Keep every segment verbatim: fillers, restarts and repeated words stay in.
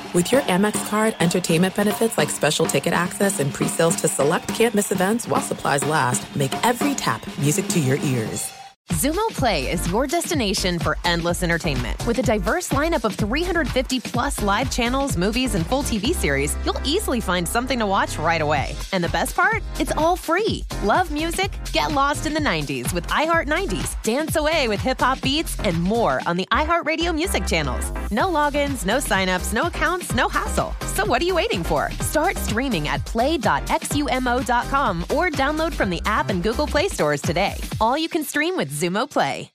With your Amex card, entertainment benefits like special ticket access and pre-sales to select campus events while supplies last make every tap music to your ears. Xumo Play is your destination for endless entertainment. With a diverse lineup of three hundred fifty plus live channels, movies, and full T V series, you'll easily find something to watch right away. And the best part? It's all free. Love music? Get lost in the nineties with iHeart nineties, dance away with hip-hop beats, and more on the iHeartRadio music channels. No logins, no signups, no accounts, no hassle. So what are you waiting for? Start streaming at play dot x u m o dot com or download from the app and Google Play stores today. All you can stream with Xumo Play.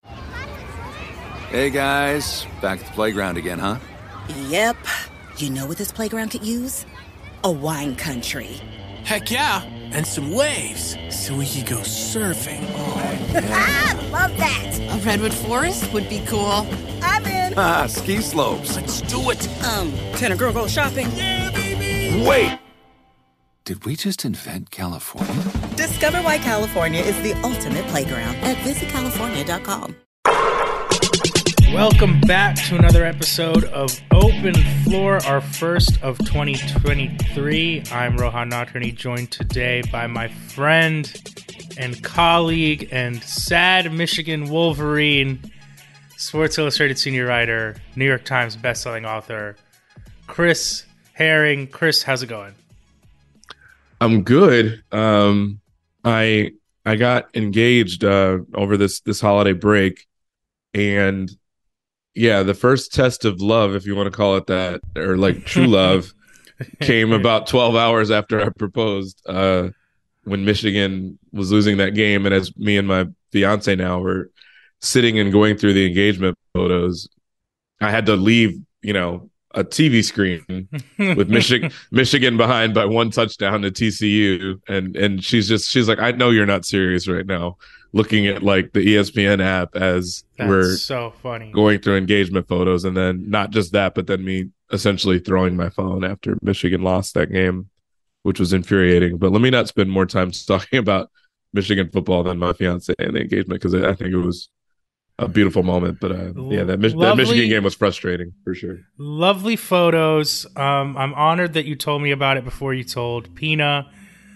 Hey guys, back at the playground again, huh? Yep. You know what this playground could use? A wine country. Heck yeah, and some waves so we could go surfing. Oh, yeah. Ah, love that. A redwood forest would be cool. I'm in. Ah, ski slopes. Let's do it. Um, can a girl go shopping? Yeah, baby. Wait! Did we just invent California? Discover why California is the ultimate playground at visit california dot com. Welcome back to another episode of Open Floor, our first of twenty twenty-three. I'm Rohan Natrani, joined today by my friend and colleague and sad Michigan Wolverine, Sports Illustrated senior writer, New York Times bestselling author, Chris Herring. Chris, how's it going? I'm good. Um, I I got engaged uh, over this this holiday break, and yeah, the first test of love, if you want to call it that, or like true love, came about twelve hours after I proposed. Uh, when Michigan was losing that game, and as me and my fiance now were sitting and going through the engagement photos, I had to leave. You know. A T V screen with Michigan Michigan behind by one touchdown to T C U, and and she's just she's like, I know you're not serious right now, looking at like the E S P N app as That's we're so funny going through engagement photos, and then not just that, but then me essentially throwing my phone after Michigan lost that game, which was infuriating. But let me not spend more time talking about Michigan football than my fiance and the engagement, because I think it was a beautiful moment, but uh, yeah, that, Mich- that Michigan game was frustrating for sure. Lovely photos. Um, I'm honored that you told me about it before you told Pina,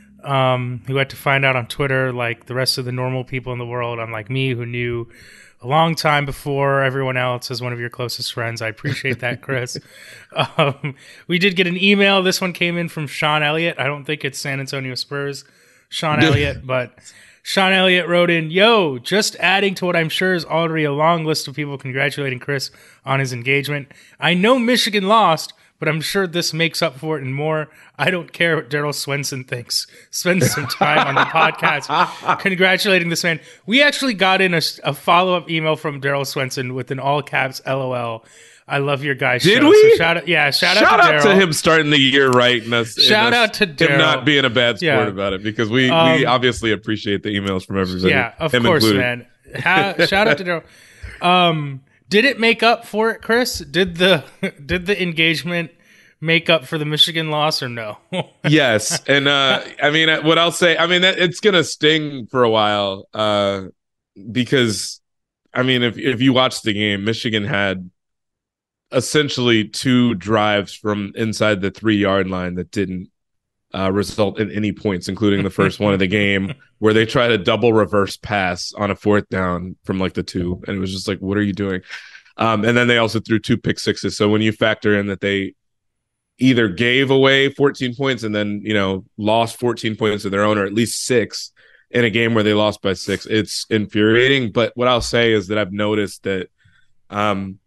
um, who had to find out on Twitter like the rest of the normal people in the world, unlike me, who knew a long time before everyone else as one of your closest friends. I appreciate that, Chris. um, we did get an email. This one came in from Sean Elliott. I don't think it's San Antonio Spurs Sean Elliott, but Sean Elliott wrote in, yo, just adding to what I'm sure is already a long list of people congratulating Chris on his engagement. I know Michigan lost, but I'm sure this makes up for it and more. I don't care what Daryl Swenson thinks. Spend some time on the podcast congratulating this man. We actually got in a, a follow-up email from Daryl Swenson with an all-caps L O L. I love your guys' Did show. we? So shout out, yeah, shout, shout out to out Daryl. to him starting the year right. And us, shout and us, out to Daryl. him not being a bad sport yeah. about it, because we, um, we obviously appreciate the emails from everybody. Yeah, of him course, included. man. Ha- shout out to Daryl. Um, did it make up for it, Chris? Did the did the engagement make up for the Michigan loss, or no? Yes, and uh, I mean, what I'll say, I mean, that, it's gonna sting for a while, uh, because I mean, if if you watch the game, Michigan had essentially two drives from inside the three yard line that didn't uh, result in any points, including the first one of the game where they tried a double reverse pass on a fourth down from like the two. And it was just like, what are you doing? Um, and then they also threw two pick sixes. So when you factor in that they either gave away fourteen points and then, you know, lost fourteen points of their own, or at least six in a game where they lost by six, it's infuriating. But what I'll say is that I've noticed that, um,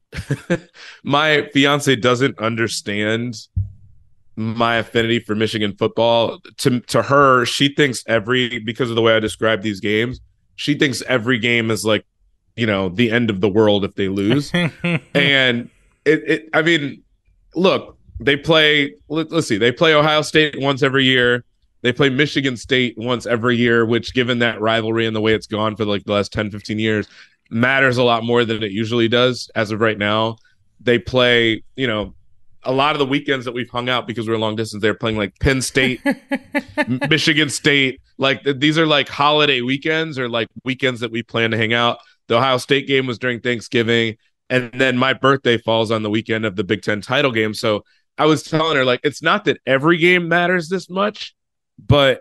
my fiance doesn't understand my affinity for Michigan football. To to her, she thinks every, because of the way I describe these games, she thinks every game is like, you know, the end of the world if they lose. And it, it, I mean, look, they play, let, let's see, they play Ohio State once every year. They play Michigan State once every year, which, given that rivalry and the way it's gone for like the last ten, fifteen years, matters a lot more than it usually does as of right now. They play, you know, a lot of the weekends that we've hung out because we're long distance, they're playing like Penn State, Michigan State. Like th- these are like holiday weekends, or like weekends that we plan to hang out. The Ohio State game was during Thanksgiving, and then my birthday falls on the weekend of the Big Ten title game. So I was telling her, like, it's not that every game matters this much, but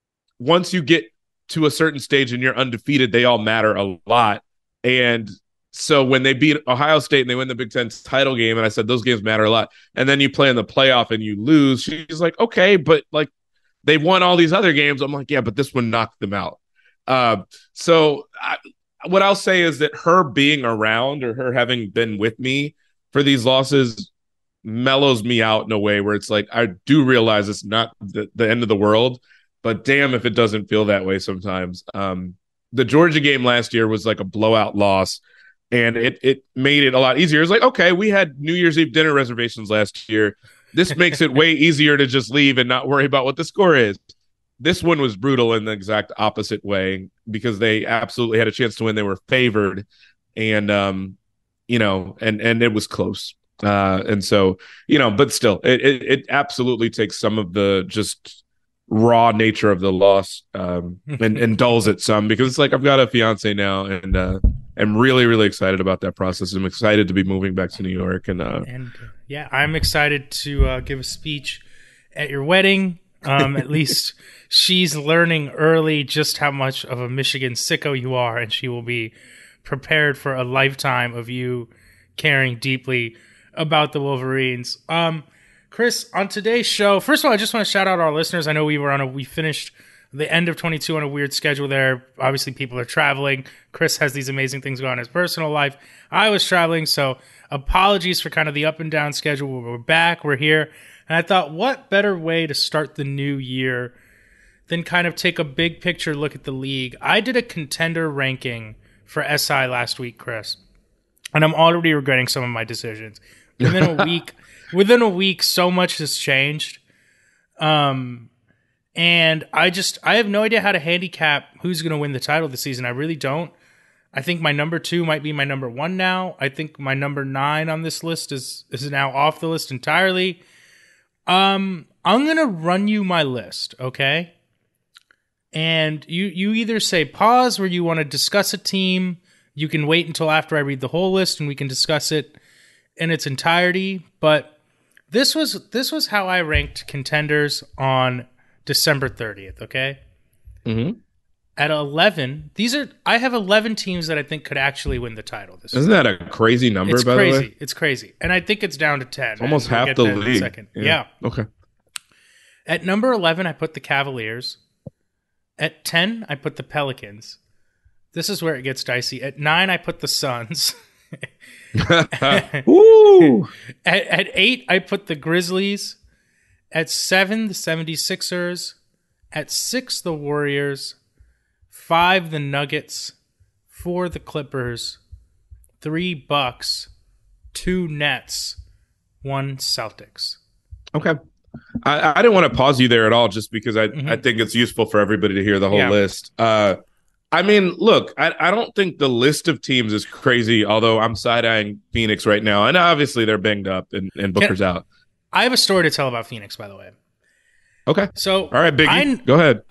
once you get to a certain stage and you're undefeated, they all matter a lot. And so when they beat Ohio State and they win the Big Ten title game, and I said those games matter a lot, and then you play in the playoff and you lose, she's like, okay, but like they won all these other games. I'm like, yeah, but this one knocked them out. Uh, so I, what I'll say is that her being around, or her having been with me for these losses, mellows me out in a way where it's like, I do realize it's not the, the end of the world, but damn if it doesn't feel that way sometimes. Um, the Georgia game last year was like a blowout loss, and it it made it a lot easier. It's like, okay, we had New Year's Eve dinner reservations last year. This makes it way easier to just leave and not worry about what the score is. This one was brutal in the exact opposite way, because they absolutely had a chance to win. They were favored, and um, you know, and and it was close. Uh, and so, you know, but still, it, it it absolutely takes some of the just raw nature of the loss um, and, and dulls it some, because it's like, I've got a fiance now, and uh, I'm really, really excited about that process. I'm excited to be moving back to New York. And, uh, and uh, yeah, I'm excited to uh, give a speech at your wedding. Um, at least she's learning early just how much of a Michigan sicko you are, and she will be prepared for a lifetime of you caring deeply about the Wolverines. Um, Chris, on today's show, first of all, I just want to shout out our listeners. I know we were on a, we finished the end of twenty-two on a weird schedule there. Obviously, people are traveling. Chris has these amazing things going on in his personal life. I was traveling, so apologies for kind of the up and down schedule. We're back, we're here. And I thought, what better way to start the new year than kind of take a big picture look at the league? I did a contender ranking for S I last week, Chris, and I'm already regretting some of my decisions. Within a week, within a week, so much has changed. Um, and I just, I have no idea how to handicap who's going to win the title this season. I really don't. I think my number two might be my number one now. I think my number nine on this list is, is now off the list entirely. Um, I'm going to run you my list, okay? And you, you either say pause where you want to discuss a team. You can wait until after I read the whole list and we can discuss it in its entirety. But this was this was how I ranked contenders on December thirtieth, okay? Mm-hmm. At eleven, these are I have eleven teams that I think could actually win the title this Isn't season. that a crazy number, It's by crazy. the way? It's crazy. And I think it's down to ten. Almost We'll half get the there in a league. second. Yeah. yeah. Okay. At number eleven, I put the Cavaliers. At ten, I put the Pelicans. This is where it gets dicey. At nine, I put the Suns. Ooh. At, at eight, I put the Grizzlies. At seven, the seventy-sixers. At six, the Warriors. Five, the Nuggets. Four, the Clippers. Three, Bucks. Two, Nets. One, Celtics. Okay. I, I didn't want to pause you there at all, just because I, Mm-hmm. I think it's useful for everybody to hear the whole Yeah. list. Uh, I mean, look, I, I don't think the list of teams is crazy, although I'm side-eyeing Phoenix right now. And obviously they're banged up and, and Booker's Can- out. I have a story to tell about Phoenix, by the way. Okay. So, All right, Biggie. I- Go ahead.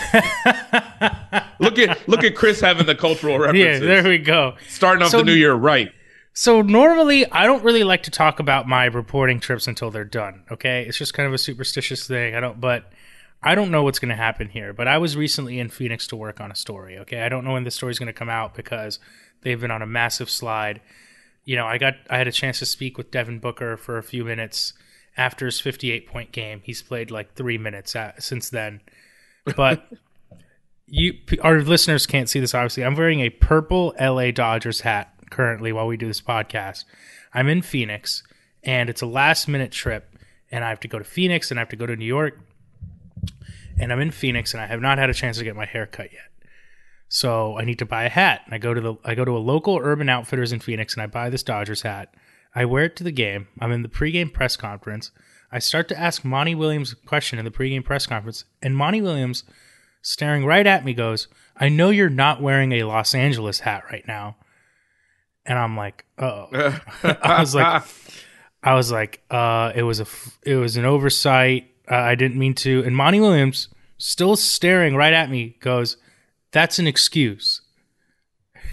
look at look at Chris having the cultural references. Yeah, there we go. Starting off So- the new year right. So normally I don't really like to talk about my reporting trips until they're done. Okay, it's just kind of a superstitious thing. I don't, but I don't know what's going to happen here. But I was recently in Phoenix to work on a story. Okay, I don't know when the story's going to come out because they've been on a massive slide. You know, I got I had a chance to speak with Devin Booker for a few minutes after his fifty-eight point game. He's played like three minutes at, since then, but. You, our listeners can't see this, obviously. I'm wearing a purple L A Dodgers hat currently while we do this podcast. I'm in Phoenix, and it's a last-minute trip, and I have to go to Phoenix, and I have to go to New York, and I'm in Phoenix, and I have not had a chance to get my hair cut yet. So I need to buy a hat. And I go to the I go to a local Urban Outfitters in Phoenix, and I buy this Dodgers hat. I wear it to the game. I'm in the pregame press conference. I start to ask Monty Williams a question in the pregame press conference, and Monty Williams, staring right at me, goes, "I know you're not wearing a Los Angeles hat right now." And I'm like, "Uh-oh." I was like, I was like, uh, it was a, it was an oversight. Uh, I didn't mean to. And Monty Williams, still staring right at me, goes, "That's an excuse."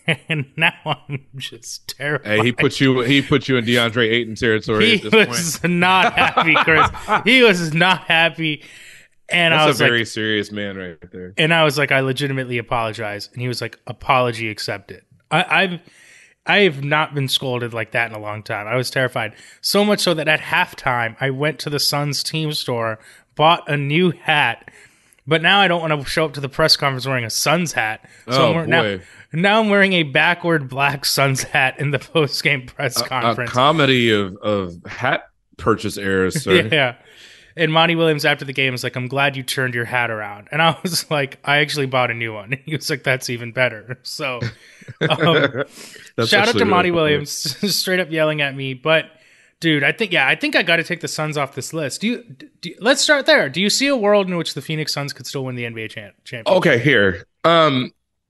And now I'm just terrified. Hey, he put you he put you in DeAndre Ayton territory he at this was point. not happy, Chris. He was not happy. And That's I was a very like, serious man right there. and I was like, I legitimately apologize. And he was like, apology accepted. I, I've I have not been scolded like that in a long time. I was terrified. So much so that at halftime, I went to the Suns team store, bought a new hat, but now I don't want to show up to the press conference wearing a Suns hat. So Oh, I'm wearing, now, boy. now I'm wearing a backward black Suns hat in the post-game press A, a conference. comedy of, of hat purchase errors, sir. Yeah. And Monty Williams after the game was like, I'm glad you turned your hat around. And I was like, I actually bought a new one. And he was like, that's even better. So um, That's shout out actually to Monty really funny. Williams straight up yelling at me. But dude, I think, yeah, I think I got to take the Suns off this list. Do you, do you, let's start there. Do you see a world in which the Phoenix Suns could still win the N B A champ, championship? Okay, here. Um,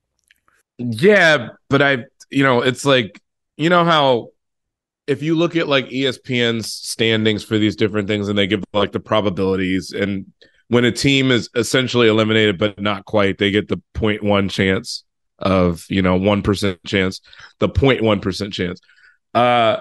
yeah, but I, you know, it's like, you know how if you look at like E S P N's standings for these different things and they give like the probabilities, and when a team is essentially eliminated but not quite, they get the zero point one chance of, you know, one percent chance, the zero point one percent chance. Uh,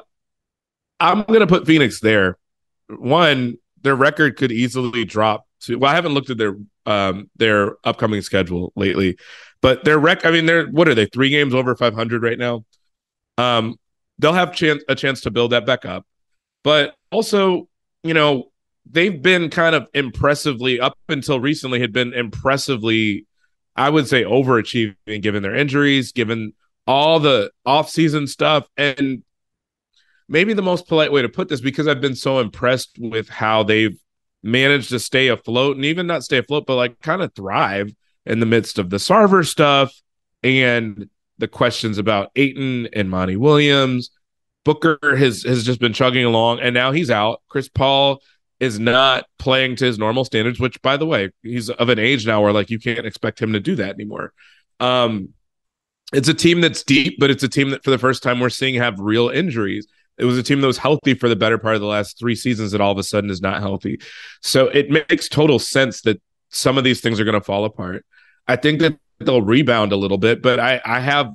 I'm going to put Phoenix there. One, their record could easily drop to, well, I haven't looked at their um their upcoming schedule lately, but their rec, I mean, they're, what are they, three games over five hundred right now? Um, they'll have chance a chance to build that back up. But also, you know, they've been kind of impressively, up until recently, had been impressively, I would say, overachieving given their injuries, given all the offseason stuff. And maybe the most polite way to put this, because I've been so impressed with how they've managed to stay afloat, and even not stay afloat, but like kind of thrive in the midst of the Sarver stuff and the questions about Ayton and Monty Williams. Booker has has just been chugging along, and now he's out. Chris Paul is not playing to his normal standards, which, by the way, he's of an age now where like you can't expect him to do that anymore. Um, it's a team that's deep, but it's a team that for the first time we're seeing have real injuries. It was a team that was healthy for the better part of the last three seasons that all of a sudden is not healthy. So it makes total sense that some of these things are going to fall apart. I think that they'll rebound a little bit, but I, I have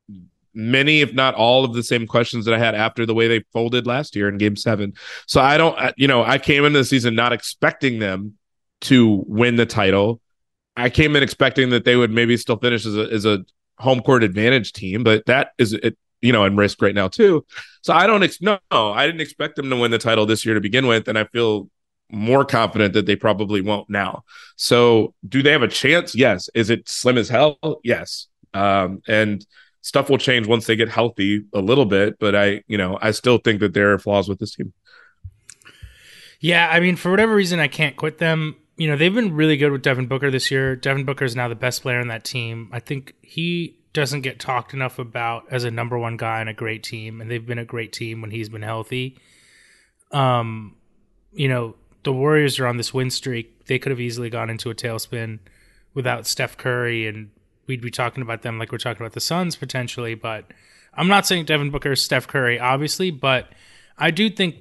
many, if not all, of the same questions that I had after the way they folded last year in game seven. So I don't, you know, I came into the season not expecting them to win the title. I came in expecting that they would maybe still finish as a, as a home court advantage team, but that is, it, you know, in risk right now too. So I don't, ex- no, I didn't expect them to win the title this year to begin with. And I feel more confident that they probably won't now. So do they have a chance? Yes. Is it slim as hell? Yes. Um, and stuff will change once they get healthy a little bit, but I, you know, I still think that there are flaws with this team. Yeah, I mean, for whatever reason, I can't quit them. You know, they've been really good with Devin Booker this year. Devin Booker is now the best player on that team. I think he doesn't get talked enough about as a number one guy on a great team, and they've been a great team when he's been healthy. Um, you know, the Warriors are on this win streak. They could have easily gone into a tailspin without Steph Curry, and we'd be talking about them like we're talking about the Suns potentially. But I'm not saying Devin Booker is Steph Curry, obviously, but I do think,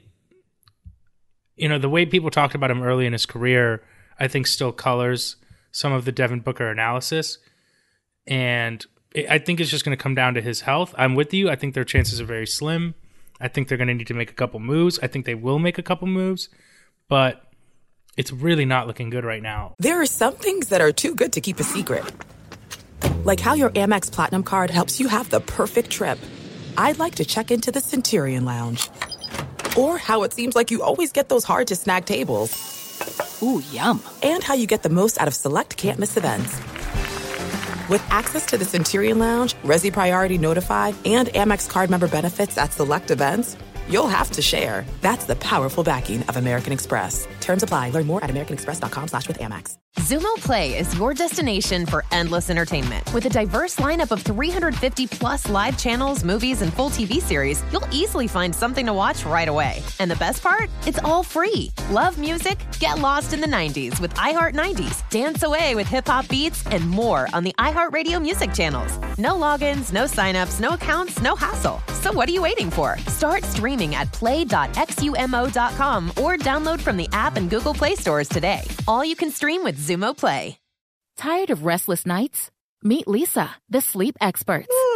you know, the way people talked about him early in his career, I think still colors some of the Devin Booker analysis. And I think it's just going to come down to his health. I'm with you. I think their chances are very slim. I think they're going to need to make a couple moves. I think they will make a couple moves, but it's really not looking good right now. There are some things that are too good to keep a secret. Like how your Amex Platinum card helps you have the perfect trip. I'd like to check into the Centurion Lounge. Or how it seems like you always get those hard-to-snag tables. Ooh, yum. And how you get the most out of select can't-miss events. With access to the Centurion Lounge, Resi Priority Notified, and Amex card member benefits at select events, you'll have to share. That's the powerful backing of American Express. Terms apply. Learn more at americanexpress.com slash with Amex. Zumo Play is your destination for endless entertainment. With a diverse lineup of three hundred fifty plus live channels, movies, and full T V series, you'll easily find something to watch right away. And the best part? It's all free. Love music? Get lost in the nineties with iHeart nineties. Dance away with hip-hop beats and more on the iHeartRadio music channels. No logins, no signups, no accounts, no hassle. So what are you waiting for? Start streaming at play dot x u m o dot com or download from the app and Google Play stores today. All you can stream with Zumo Play. Tired of restless nights? Meet Leesa, the sleep experts.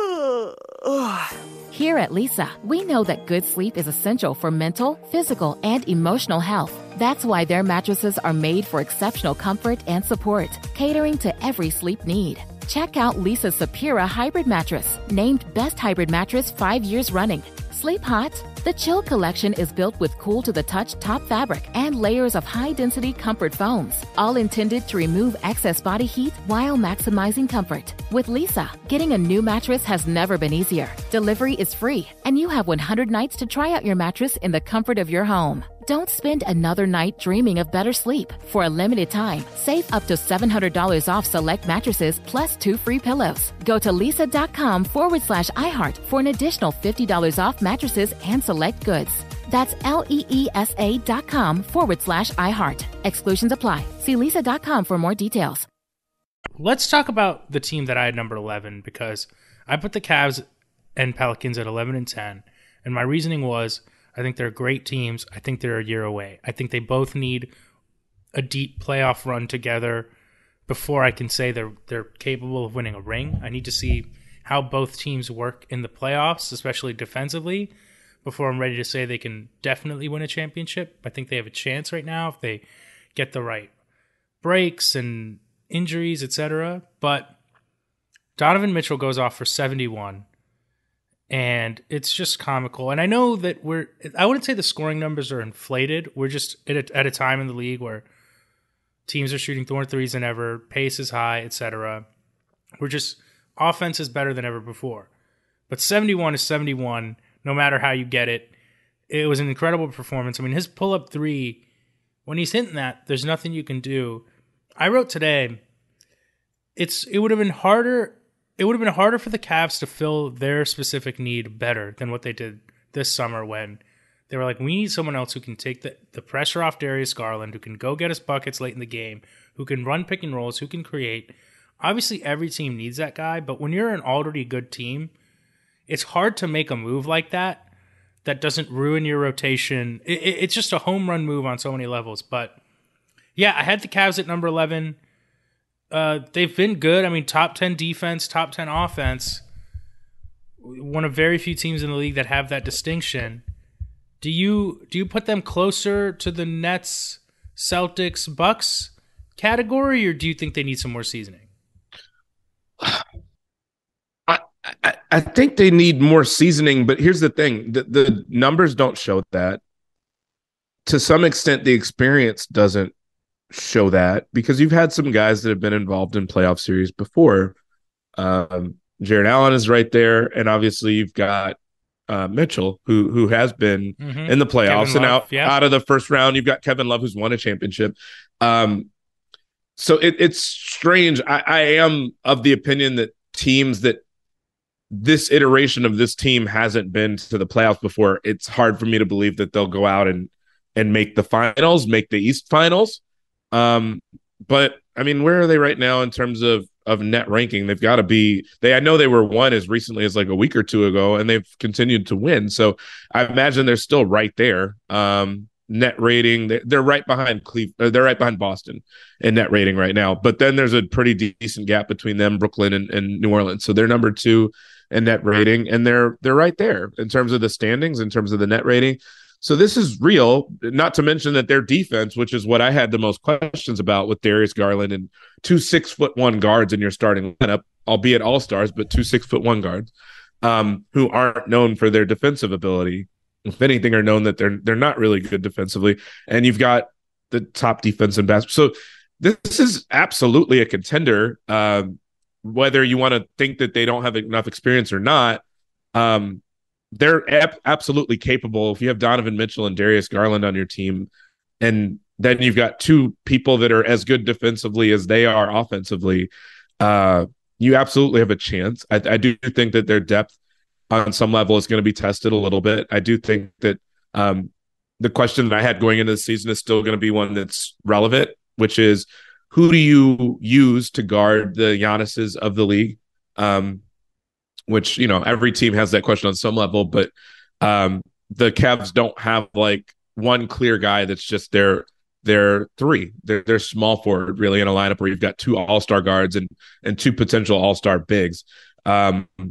Here at Lisa, we know that good sleep is essential for mental, physical, and emotional health. That's why their mattresses are made for exceptional comfort and support, catering to every sleep need. Check out Lisa's Sapira Hybrid Mattress, named Best Hybrid Mattress five years running. Sleep hot? The Chill Collection is built with cool-to-the-touch top fabric and layers of high-density comfort foams, all intended to remove excess body heat while maximizing comfort. With Lisa, getting a new mattress has never been easier. Delivery is free, and you have one hundred nights to try out your mattress in the comfort of your home. Don't spend another night dreaming of better sleep. For a limited time, save up to seven hundred dollars off select mattresses plus two free pillows. Go to lisa.com forward slash iHeart for an additional fifty dollars off mattresses and select goods. That's L-E-E-S-A dot com forward slash iHeart. Exclusions apply. See lisa dot com for more details. Let's talk about the team that I had number eleven, because I put the Cavs and Pelicans at eleven and ten, and my reasoning was I think they're great teams. I think they're a year away. I think they both need a deep playoff run together before I can say they're they're capable of winning a ring. I need to see how both teams work in the playoffs, especially defensively, before I'm ready to say they can definitely win a championship. I think they have a chance right now if they get the right breaks and injuries, et cetera. But Donovan Mitchell goes off for seventy-one. And it's just comical. And I know that we're, I wouldn't say the scoring numbers are inflated. We're just at a, at a time in the league where teams are shooting more threes than ever, pace is high, et cetera. We're just, offense is better than ever before. But seventy-one is seventy-one, no matter how you get it. It was an incredible performance. I mean, his pull-up three, when he's hitting that, there's nothing you can do. I wrote today, it's it would have been harder It would have been harder for the Cavs to fill their specific need better than what they did this summer when they were like, we need someone else who can take the, the pressure off Darius Garland, who can go get us buckets late in the game, who can run pick and rolls, who can create. Obviously, every team needs that guy, but when you're an already good team, it's hard to make a move like that that doesn't ruin your rotation. It, it, it's just a home run move on so many levels. But yeah, I had the Cavs at number eleven. Uh, they've been good. I mean, top ten defense, top ten offense. One of very few teams in the league that have that distinction. Do you do you put them closer to the Nets, Celtics, Bucks category, or do you think they need some more seasoning? I, I, I think they need more seasoning, but here's the thing. The, the numbers don't show that. To some extent, the experience doesn't show that, because you've had some guys that have been involved in playoff series before. Um, Jared Allen is right there, and obviously you've got uh, Mitchell, who who has been mm-hmm. in the playoffs Kevin and Love, out yeah. out of the first round. You've got Kevin Love, who's won a championship. Um, so it, it's strange. I, I am of the opinion that teams that this iteration of this team hasn't been to the playoffs before, it's hard for me to believe that they'll go out and and make the finals, make the East finals. Um, but I mean, where are they right now in terms of, of net ranking? They've got to be, they, I know they were one as recently as like a week or two ago, and they've continued to win. So I imagine they're still right there. Um, net rating, they, they're right behind Cleveland. They're right behind Boston in net rating right now. But then there's a pretty decent gap between them, Brooklyn and, and New Orleans. So they're number two in net rating, and they're, they're right there in terms of the standings, in terms of the net rating. So this is real, not to mention that their defense, which is what I had the most questions about with Darius Garland and two six foot one guards in your starting lineup, albeit all stars, but two six foot one guards um, who aren't known for their defensive ability. If anything, are known that they're they're not really good defensively. And you've got the top defense in basketball. So this is absolutely a contender, um, whether you want to think that they don't have enough experience or not. Um, They're ab- absolutely capable. If you have Donovan Mitchell and Darius Garland on your team, and then you've got two people that are as good defensively as they are offensively, uh, you absolutely have a chance. I, I do think that their depth on some level is going to be tested a little bit. I do think that um, the question that I had going into the season is still going to be one that's relevant, which is, who do you use to guard the Giannis's of the league? Um, which, you know, every team has that question on some level, but um, the Cavs don't have like one clear guy that's just their their three. They're, they're small forward really in a lineup where you've got two all-star guards and and two potential all-star bigs. Um,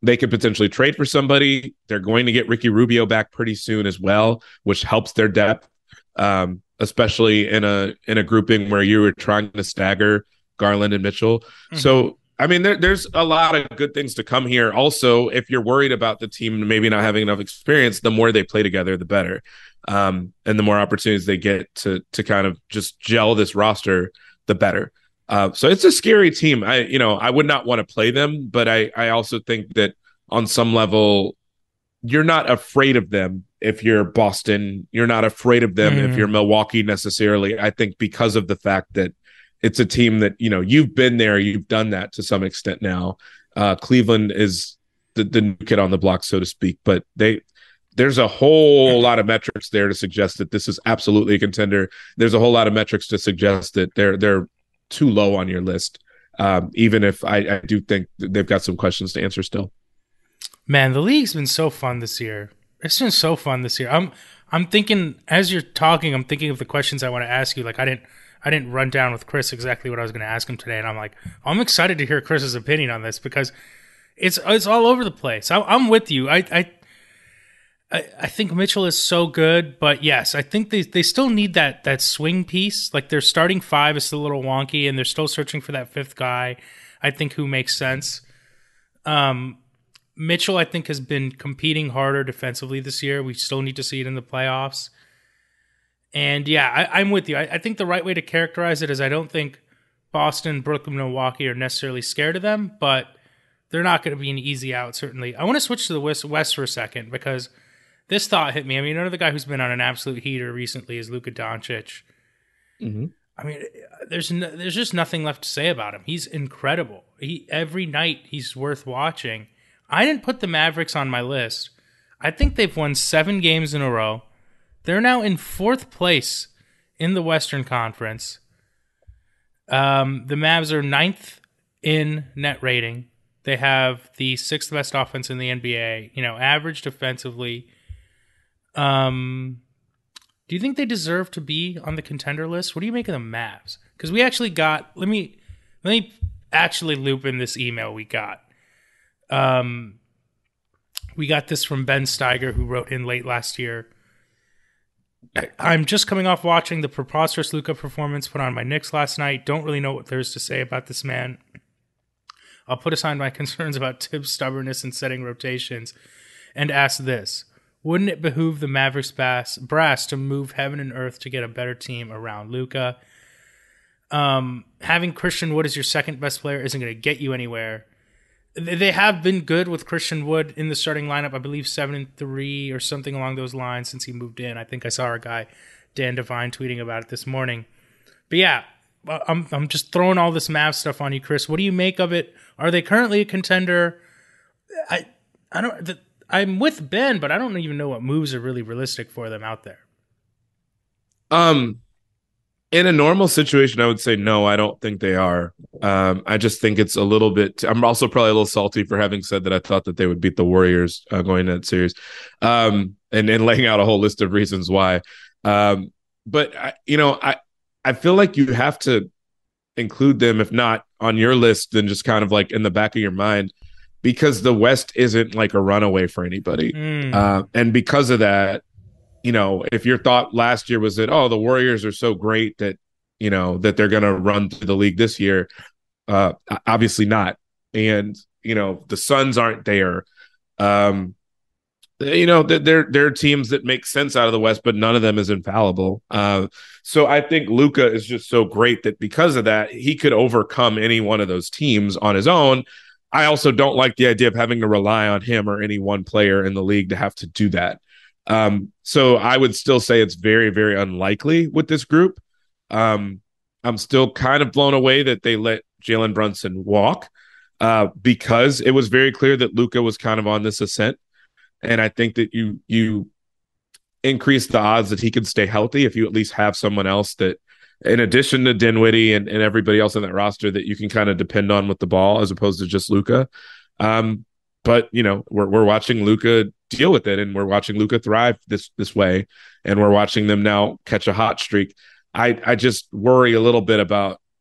they could potentially trade for somebody. They're going to get Ricky Rubio back pretty soon as well, which helps their depth, um, especially in a in a grouping where you were trying to stagger Garland and Mitchell. Mm-hmm. So, I mean, there, there's a lot of good things to come here. Also, if you're worried about the team maybe not having enough experience, the more they play together, the better. Um, and the more opportunities they get to to kind of just gel this roster, the better. Uh, so it's a scary team. I, you know, I would not want to play them, but I, I also think that on some level, you're not afraid of them if you're Boston. You're not afraid of them mm. if you're Milwaukee necessarily. I think because of the fact that it's a team that, you know, you've been there, you've done that to some extent now. Uh, Cleveland is the, the new kid on the block, so to speak, but they. There's a whole lot of metrics there to suggest that this is absolutely a contender. There's a whole lot of metrics to suggest that they're they're too low on your list, um, even if I, I do think they've got some questions to answer still. Man, the league's been so fun this year. It's been so fun this year. I'm I'm thinking as you're talking, I'm thinking of the questions I want to ask you. Like I didn't I didn't run down with Chris exactly what I was going to ask him today, and I'm like I'm excited to hear Chris's opinion on this because it's it's all over the place. I, I'm with you. I. I I, I think Mitchell is so good, but yes, I think they, they still need that that swing piece. Like their starting five is still a little wonky, and they're still searching for that fifth guy, I think, who makes sense. Um, Mitchell, I think, has been competing harder defensively this year. We still need to see it in the playoffs. And yeah, I, I'm with you. I, I think the right way to characterize it is I don't think Boston, Brooklyn, Milwaukee are necessarily scared of them, but they're not going to be an easy out, certainly. I want to switch to the West, West for a second because this thought hit me. I mean, another guy who's been on an absolute heater recently is Luka Doncic. Mm-hmm. I mean, there's no, there's just nothing left to say about him. He's incredible. He every night he's worth watching. I didn't put the Mavericks on my list. I think they've won seven games in a row. They're now in fourth place in the Western Conference. Um, the Mavs are ninth in net rating. They have the sixth best offense in the N B A. You know, average defensively. Um, do you think they deserve to be on the contender list? What do you make of the Mavs? Because we actually got. Let me let me actually loop in this email we got. Um, we got this from Ben Steiger, who wrote in late last year. I'm just coming off watching the preposterous Luka performance put on my Knicks last night. Don't really know what there's to say about this man. I'll put aside my concerns about Tibbs' stubbornness in setting rotations and ask this. Wouldn't it behoove the Mavericks brass, brass to move heaven and earth to get a better team around Luka? Um, having Christian Wood as your second best player isn't going to get you anywhere. They have been good with Christian Wood in the starting lineup, I believe seven and three or something along those lines since he moved in. I think I saw our guy Dan Devine tweeting about it this morning. But yeah, I'm I'm just throwing all this Mavs stuff on you, Chris. What do you make of it? Are they currently a contender? I I don't. The, I'm with Ben, but I don't even know what moves are really realistic for them out there. Um, in a normal situation, I would say no. I don't think they are. Um, I just think it's a little bit. I'm also probably a little salty for having said that I thought that they would beat the Warriors uh, going into that series, um, and and laying out a whole list of reasons why. Um, but I, you know, I I feel like you have to include them, if not on your list, then just kind of like in the back of your mind. Because the West isn't like a runaway for anybody. Mm. Uh, and because of that, you know, if your thought last year was that, oh, the Warriors are so great that, you know, that they're going to run through the league this year, uh, obviously not. And, you know, the Suns aren't there. Um, you know, there, there are teams that make sense out of the West, but none of them is infallible. Uh, so I think Luka is just so great that because of that, he could overcome any one of those teams on his own. I also don't like the idea of having to rely on him or any one player in the league to have to do that. Um, so I would still say it's very, very unlikely with this group. Um, I'm still kind of blown away that they let Jalen Brunson walk uh, because it was very clear that Luka was kind of on this ascent. And I think that you you increase the odds that he can stay healthy if you at least have someone else that, in addition to Dinwiddie and, and everybody else on that roster, that you can kind of depend on with the ball as opposed to just Luka. Um, but, you know, we're we're watching Luka deal with it, and we're watching Luka thrive this this way, and we're watching them now catch a hot streak. I, I just worry a little bit about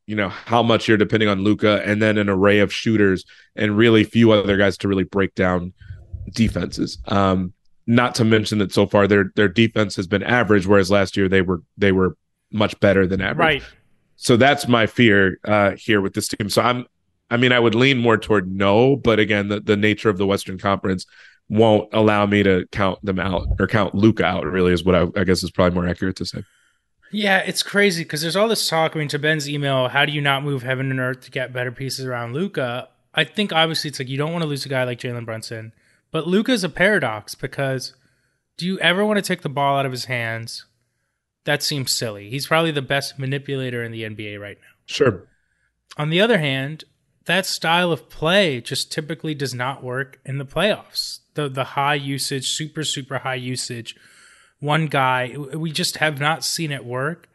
you know, how much you're depending on Luka and then an array of shooters and really few other guys to really break down defenses. Um, not to mention that so far their their defense has been average, whereas last year they were they were much better than average. Right. So that's my fear uh, here with this team. So I'm, I mean, I would lean more toward no, but again, the, the nature of the Western Conference won't allow me to count them out or count Luka out. Really, is what I, I guess is probably more accurate to say. Yeah, it's crazy because there's all this talk. I mean, to Ben's email, how do you not move heaven and earth to get better pieces around Luka? I think obviously it's like you don't want to lose a guy like Jalen Brunson, but Luka is a paradox because do you ever want to take the ball out of his hands? That seems silly. He's probably the best manipulator in the N B A right now. Sure. On the other hand, that style of play just typically does not work in the playoffs. The the high usage, super, super high usage, one guy, we just have not seen it work.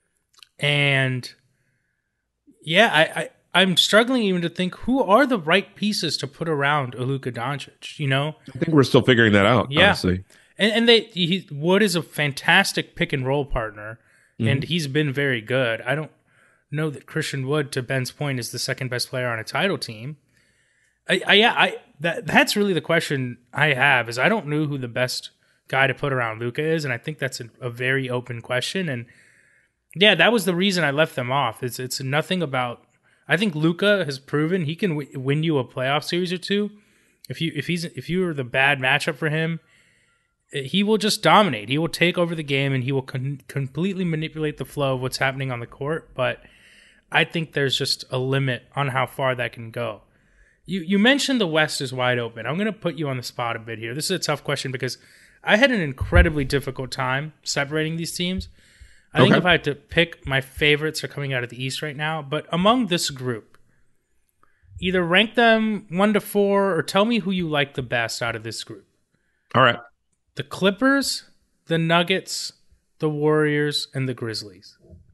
And yeah, I, I, I'm struggling even to think who are the right pieces to put around a Luka Doncic, you know? I think we're still figuring that out, yeah. honestly. And, and they he, Wood is a fantastic pick and roll partner, mm-hmm. and he's been very good. I don't know that Christian Wood, to Ben's point, is the second best player on a title team. I, I yeah, I that that's really the question I have is I don't know who the best guy to put around Luka is, and I think that's a, a very open question. And yeah, that was the reason I left them off. It's it's nothing about. I think Luka has proven he can w- win you a playoff series or two. If you if he's if you are the bad matchup for him, he will just dominate. He will take over the game and he will con- completely manipulate the flow of what's happening on the court. But I think there's just a limit on how far that can go. You you mentioned the West is wide open. I'm going to put you on the spot a bit here. This is a tough question because I had an incredibly difficult time separating these teams. I okay. think if I had to pick, my favorites are coming out of the East right now. But among this group, either rank them one to four or tell me who you like the best out of this group. All right. The Clippers, the Nuggets, the Warriors, and the Grizzlies.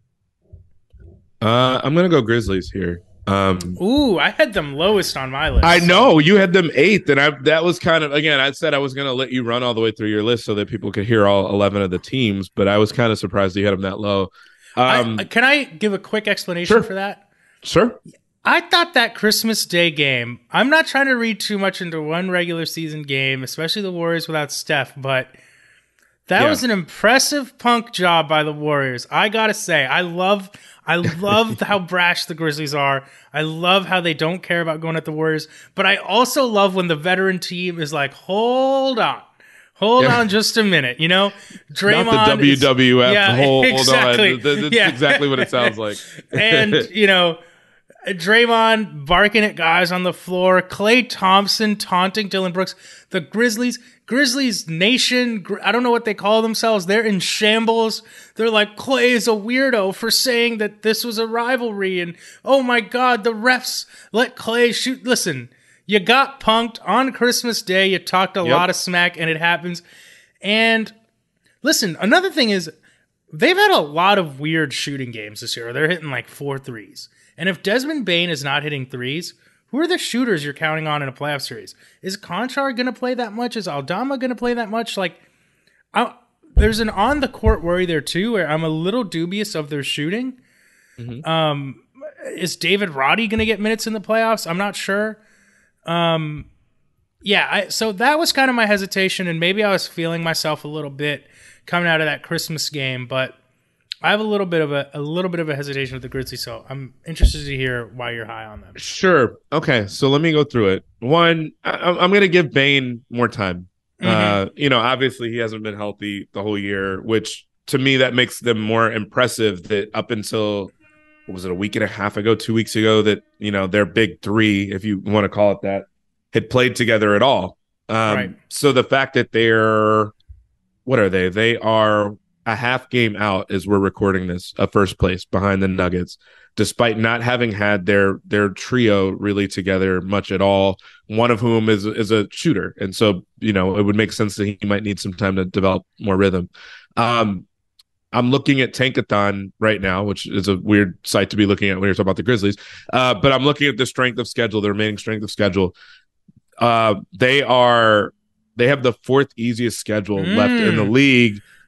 Uh, I'm going to go Grizzlies here. Um, Ooh, I had them lowest on my list. I know you had them eighth, and I that was kind of again. I said I was going to let you run all the way through your list so that people could hear all eleven of the teams, but I was kind of surprised you had them that low. Um, I, can I give a quick explanation sure. for that? Sure. I thought that Christmas Day game. I'm not trying to read too much into one regular season game, especially the Warriors without Steph, but that yeah. was an impressive punk job by the Warriors. I gotta say, I love. I love how brash the Grizzlies are. I love how they don't care about going at the Warriors. But I also love when the veteran team is like, hold on. Hold yeah. on just a minute. You know, Draymond. Not the W W F. Is, yeah, hold exactly. on. That's yeah. exactly what it sounds like. And, you know, Draymond barking at guys on the floor. Klay Thompson taunting Dylan Brooks. The Grizzlies. Grizzlies Nation, I don't know what they call themselves. They're in shambles. They're like, Klay is a weirdo for saying that this was a rivalry. And, oh my God, the refs let Klay shoot. Listen, you got punked on Christmas Day. You talked a yep. lot of smack, and it happens. And listen, another thing is they've had a lot of weird shooting games this year. They're hitting like four threes. And if Desmond Bane is not hitting threes, who are the shooters you're counting on in a playoff series? Is Conchar going to play that much? Is Aldama going to play that much? Like, I, there's an on-the-court worry there, too, where I'm a little dubious of their shooting. Mm-hmm. Um, is David Roddy going to get minutes in the playoffs? I'm not sure. Um, yeah, I, so that was kind of my hesitation, and maybe I was feeling myself a little bit coming out of that Christmas game, but I have a little bit of a, a little bit of a hesitation with the Grizzlies, so I'm interested to hear why you're high on them. Sure. Okay, so let me go through it. One, I, I'm going to give Bane more time. Mm-hmm. Uh, you know, obviously he hasn't been healthy the whole year, which to me that makes them more impressive. That up until what was it, a week and a half ago, two weeks ago, that you know their big three, if you want to call it that, had played together at all. Um, right. So the fact that they're what are they? They are a half game out as we're recording this, a first place behind the Nuggets, despite not having had their their trio really together much at all. One of whom is is a shooter, and so you know it would make sense that he might need some time to develop more rhythm. Um, I'm looking at Tankathon right now, which is a weird site to be looking at when you're talking about the Grizzlies. Uh, but I'm looking at the strength of schedule, the remaining strength of schedule. Uh, they are they have the fourth easiest schedule mm. left in the league.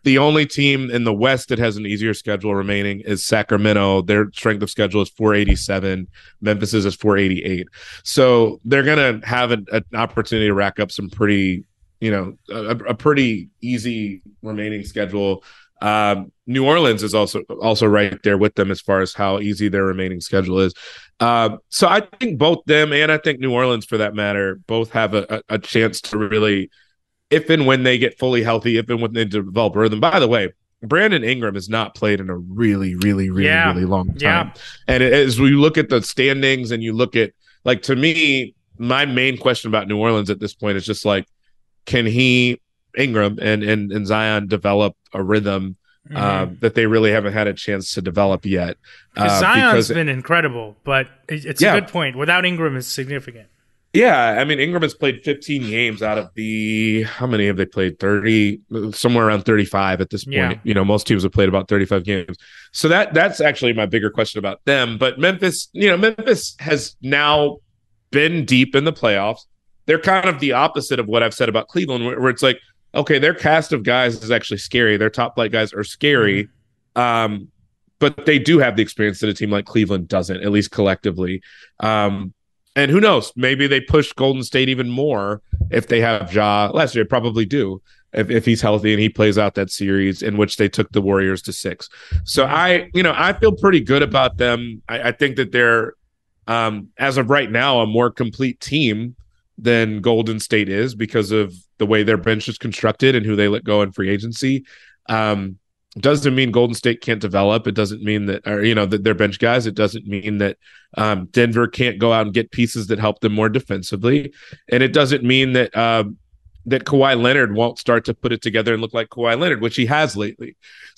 The only team in the West that has an easier schedule remaining is Sacramento. Their strength of schedule is four eighty-seven. Memphis's is four eighty-eight. So they're going to have an, an opportunity to rack up some pretty, you know, a, a pretty easy remaining schedule. Um, New Orleans is also also right there with them as far as how easy their remaining schedule is. Um, so I think both them and I think New Orleans, for that matter, both have a, a, a chance to really, if and when they get fully healthy, if and when they develop rhythm. By the way, Brandon Ingram has not played in a really, really, really, yeah. really long time. Yeah. And as we look at the standings and you look at, like, to me, my main question about New Orleans at this point is just like, can he, Ingram and, and, and Zion develop a rhythm mm-hmm. uh, that they really haven't had a chance to develop yet? Uh, Zion's because been incredible, but it's yeah. a good point. Without Ingram, it's significant. Yeah, I mean, Ingram has played fifteen games out of the, how many have they played? thirty, somewhere around thirty-five at this point. Yeah. You know, most teams have played about thirty-five games. So that that's actually my bigger question about them. But Memphis, you know, Memphis has now been deep in the playoffs. They're kind of the opposite of what I've said about Cleveland, where, where it's like, okay, their cast of guys is actually scary. Their top flight guys are scary. Mm-hmm. Um, but they do have the experience that a team like Cleveland doesn't, at least collectively. Um, and who knows? Maybe they push Golden State even more if they have Ja. Last year, they probably do, if, if he's healthy and he plays out that series in which they took the Warriors to six. So I, you know, I feel pretty good about them. I, I think that they're, um, as of right now, a more complete team than Golden State is because of the way their bench is constructed and who they let go in free agency. Um, doesn't mean Golden State can't develop. It doesn't mean that, or, you know, that they're bench guys. It doesn't mean that um, Denver can't go out and get pieces that help them more defensively. And it doesn't mean that, um, that Kawhi Leonard won't start to put it together and look like Kawhi Leonard, which he has lately.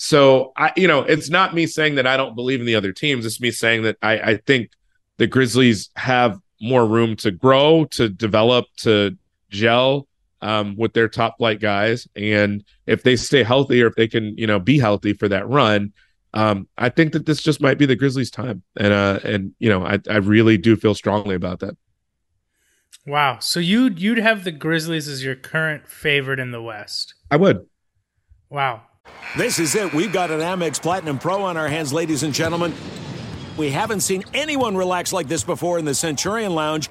So I, you know, it's not me saying that I don't believe in the other teams. It's me saying that I, I think the Grizzlies have more room to grow, to develop, to gel um, with their top flight guys. And if they stay healthy, or if they can, you know, be healthy for that run, um, I think that this just might be the Grizzlies' time. And, uh, and you know, I, I really do feel strongly about that. Wow. So you'd, you'd have the Grizzlies as your current favorite in the West? I would. Wow. This is it. We've got an Amex Platinum Pro on our hands, ladies and gentlemen. We haven't seen anyone relax like this before in the Centurion Lounge.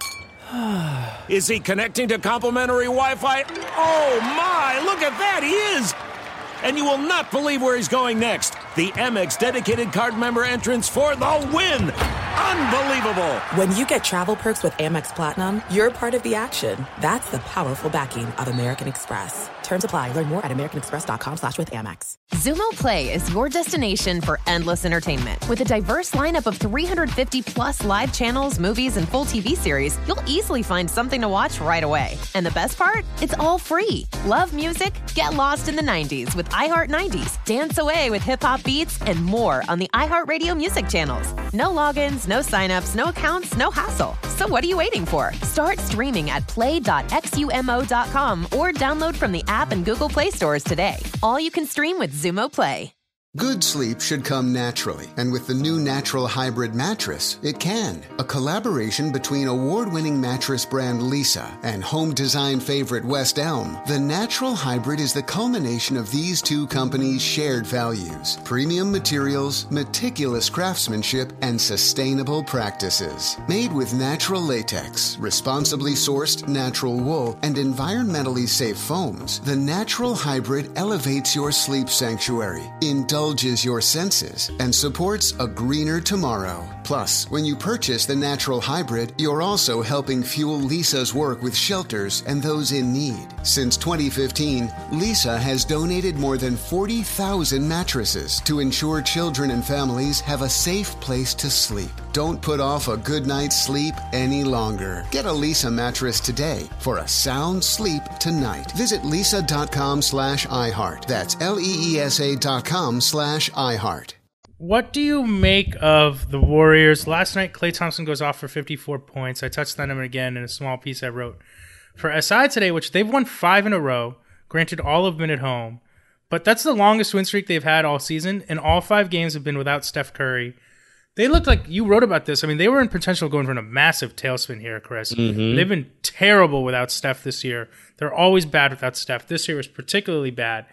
Is he connecting to complimentary Wi-Fi? Oh, my! Look at that! He is! And you will not believe where he's going next. The Amex dedicated card member entrance for the win! Unbelievable! When you get travel perks with Amex Platinum, you're part of the action. That's the powerful backing of American Express. Terms apply. Learn more at americanexpress.com slash with Amex. Xumo Play is your destination for endless entertainment. With a diverse lineup of three hundred fifty plus live channels, movies, and full T V series, you'll easily find something to watch right away. And the best part? It's all free. Love music? Get lost in the nineties with iHeart nineties. Dance away with hip-hop beats and more on the iHeartRadio music channels. No logins, no signups, no accounts, no hassle. So what are you waiting for? Start streaming at play dot x u m o dot com or download from the app and Google Play stores today. All you can stream with Xumo Play. Good sleep should come naturally, and with the new Natural Hybrid mattress, it can. A collaboration between award-winning mattress brand Leesa and home design favorite West Elm, the Natural Hybrid is the culmination of these two companies' shared values: premium materials, meticulous craftsmanship, and sustainable practices. Made with natural latex, responsibly sourced natural wool, and environmentally safe foams, the Natural Hybrid elevates your sleep sanctuary, indulges your senses, and supports a greener tomorrow. Plus, when you purchase the Natural Hybrid, you're also helping fuel Leesa's work with shelters and those in need. Since twenty fifteen, Leesa has donated more than forty thousand mattresses to ensure children and families have a safe place to sleep. Don't put off a good night's sleep any longer. Get a Leesa mattress today for a sound sleep tonight. Visit leesa.com slash iHeart. That's L-E-E-S-A dot com slash iHeart. What do you make of the Warriors? Last night, Klay Thompson goes off for fifty-four points. I touched on him again in a small piece I wrote for S I today, which they've won five in a row. Granted, all have been at home. But that's the longest win streak they've had all season, and all five games have been without Steph Curry. They looked like, you wrote about this, I mean, they were in potential going for a massive tailspin here, Chris. Mm-hmm. They've been terrible without Steph this year. They're always bad without Steph. This year was particularly bad.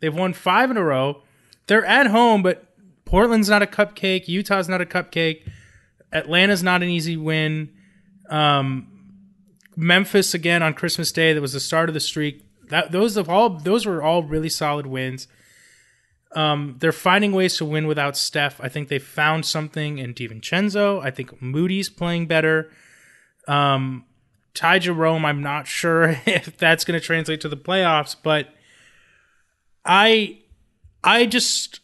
They've won five in a row. They're at home, but Portland's not a cupcake. Utah's not a cupcake. Atlanta's not an easy win. Um, Memphis again on Christmas Day. That was the start of the streak. That those of all those were all really solid wins. Um, they're finding ways to win without Steph. I think they found something in DiVincenzo. I think Moody's playing better. Um, Ty Jerome, I'm not sure if that's going to translate to the playoffs, but I, I just,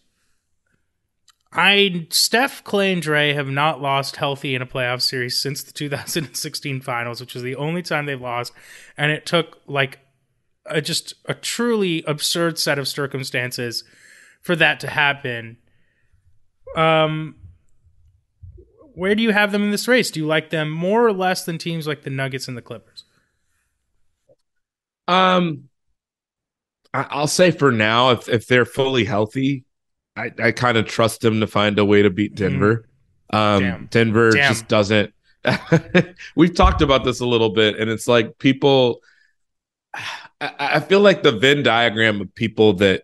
I Steph, Clay, and Dre have not lost healthy in a playoff series since the two thousand sixteen finals, which was the only time they've lost, and it took like a, just a truly absurd set of circumstances for that to happen. Um, where do you have them in this race? Do you like them more or less than teams like the Nuggets and the Clippers? Um, I, I'll say for now, if if they're fully healthy, I, I kind of trust them to find a way to beat Denver. Mm. Um, Damn. Denver Damn. just doesn't. We've talked about this a little bit, and it's like people. I, I feel like the Venn diagram of people that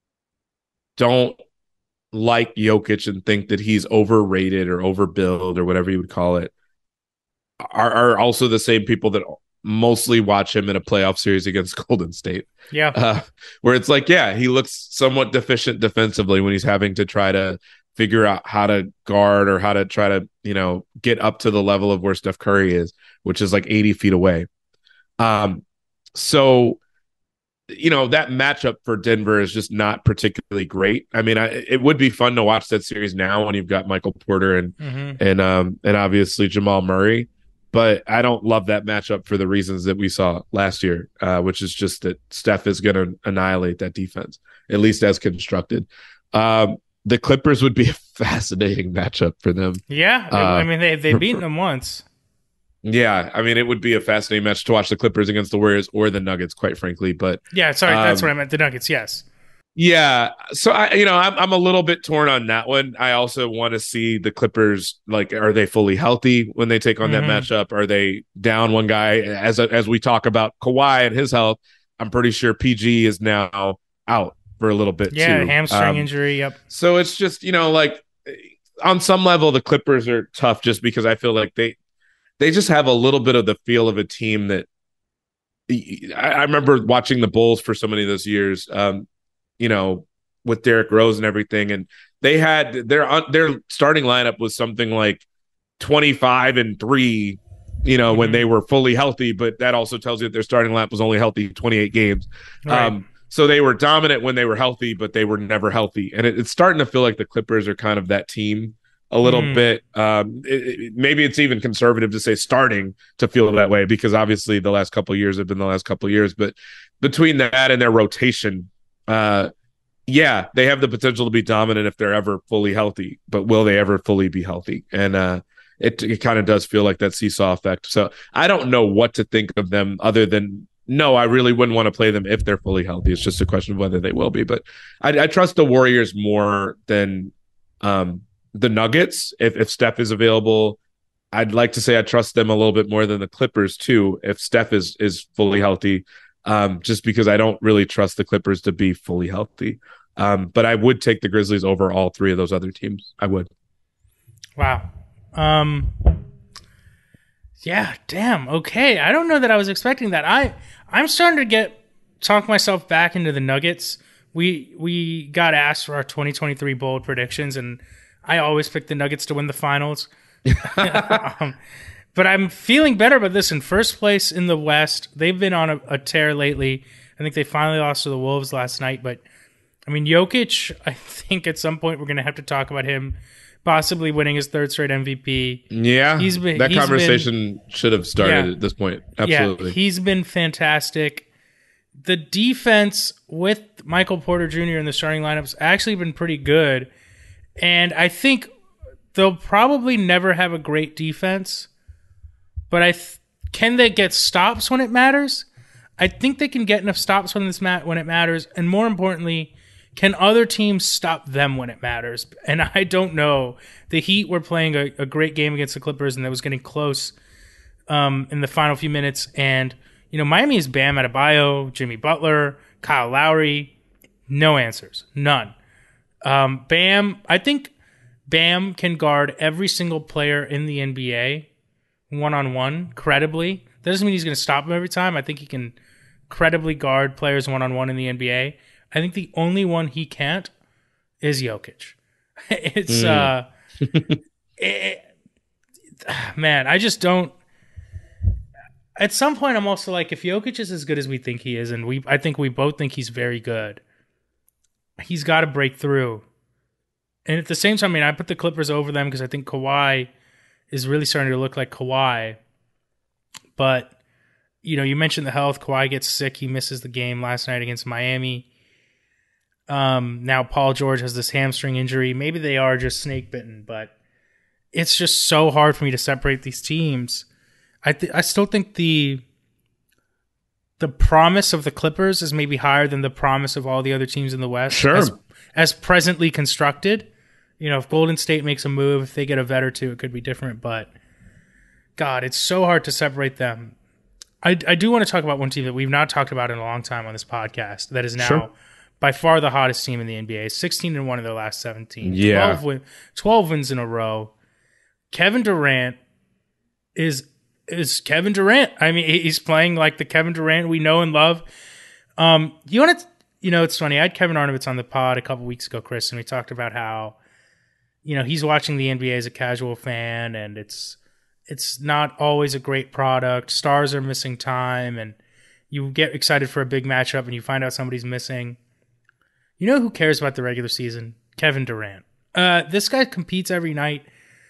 don't like Jokic and think that he's overrated or overbilled or whatever you would call it are, are also the same people that mostly watch him in a playoff series against Golden State. Yeah. Uh, where it's like, yeah, he looks somewhat deficient defensively when he's having to try to figure out how to guard or how to try to, you know, get up to the level of where Steph Curry is, which is like eighty feet away. Um, so you know, that matchup for Denver is just not particularly great. I mean, I, it would be fun to watch that series now when you've got Michael Porter and mm-hmm. and um and obviously Jamal Murray, but I don't love that matchup for the reasons that we saw last year, uh, which is just that Steph is going to annihilate that defense, at least as constructed. Um, the Clippers would be a fascinating matchup for them. Yeah, uh, I mean they they've beaten them once. Yeah, I mean, it would be a fascinating match to watch the Clippers against the Warriors or the Nuggets, quite frankly. But yeah, sorry, um, that's what I meant. The Nuggets, yes. Yeah, so I, you know, I'm I'm a little bit torn on that one. I also want to see the Clippers. Like, are they fully healthy when they take on mm-hmm. that matchup? Are they down one guy? As as we talk about Kawhi and his health, I'm pretty sure P G is now out for a little bit. Yeah, too. hamstring um, injury. Yep. So it's just, you know, like on some level, the Clippers are tough just because I feel like they. They just have a little bit of the feel of a team that I, I remember watching the Bulls for so many of those years, um, you know, with Derrick Rose and everything. And they had their, their starting lineup was something like twenty-five and three, you know, mm-hmm. when they were fully healthy. But that also tells you that their starting lineup was only healthy twenty-eight games. Right. Um, so they were dominant when they were healthy, but they were never healthy. And it, it's starting to feel like the Clippers are kind of that team. A little mm. bit. Um, it, it, maybe it's even conservative to say starting to feel that way because obviously the last couple of years have been the last couple of years. But between that and their rotation, uh, yeah, they have the potential to be dominant if they're ever fully healthy. But will they ever fully be healthy? And uh, it it kind of does feel like that seesaw effect. So I don't know what to think of them other than no, I really wouldn't want to play them if they're fully healthy. It's just a question of whether they will be. But I, I trust the Warriors more than. Um, The Nuggets, if, if Steph is available, I'd like to say I trust them a little bit more than the Clippers too, if Steph is is fully healthy, um, just because I don't really trust the Clippers to be fully healthy. Um, but I would take the Grizzlies over all three of those other teams. I would. Wow. Um, yeah, damn. Okay. I don't know that I was expecting that. I, I'm starting to get talk myself back into the Nuggets. We we got asked for our twenty twenty-three bold predictions, and I always pick the Nuggets to win the finals. um, but I'm feeling better about this. In first place in the West, they've been on a, a tear lately. I think they finally lost to the Wolves last night. But, I mean, Jokic, I think at some point we're going to have to talk about him possibly winning his third straight M V P. Yeah, he's been, that he's conversation been, should have started yeah, at this point. Absolutely. Yeah, he's been fantastic. The defense with Michael Porter Junior in the starting lineups actually been pretty good. And I think they'll probably never have a great defense, but I th- can they get stops when it matters? I think they can get enough stops when this mat when it matters, and more importantly, can other teams stop them when it matters? And I don't know. The Heat were playing a, a great game against the Clippers, and that was getting close um, in the final few minutes. And you know, Miami is Bam Adebayo, Jimmy Butler, Kyle Lowry. No answers. None. Um, Bam, I think Bam can guard every single player in the N B A one-on-one credibly. That doesn't mean he's going to stop him every time. I think he can credibly guard players one-on-one in the N B A. I think the only one he can't is Jokic. It's, mm. uh, it, man, I just don't. At some point, I'm also like, if Jokic is as good as we think he is, and we, I think we both think he's very good, he's got to break through. And at the same time, I mean, I put the Clippers over them because I think Kawhi is really starting to look like Kawhi. But, you know, you mentioned the health. Kawhi gets sick. He misses the game last night against Miami. Um, now Paul George has this hamstring injury. Maybe they are just snake bitten, but it's just so hard for me to separate these teams. I th- I still think the the promise of the Clippers is maybe higher than the promise of all the other teams in the West. Sure. As, as presently constructed. You know, if Golden State makes a move, if they get a vet or two, it could be different. But, God, it's so hard to separate them. I, I do want to talk about one team that we've not talked about in a long time on this podcast that is now sure. by far the hottest team in the N B A. sixteen and one in their last seventeen. Yeah. twelve, win, twelve wins in a row. Kevin Durant is... is Kevin Durant. I mean, he's playing like the Kevin Durant we know and love. Um, you want to, you know, it's funny. I had Kevin Arnovitz on the pod a couple weeks ago, Chris, and we talked about how, you know, he's watching the N B A as a casual fan, and it's it's not always a great product. Stars are missing time, and you get excited for a big matchup, and you find out somebody's missing. You know who cares about the regular season? Kevin Durant. Uh, this guy competes every night.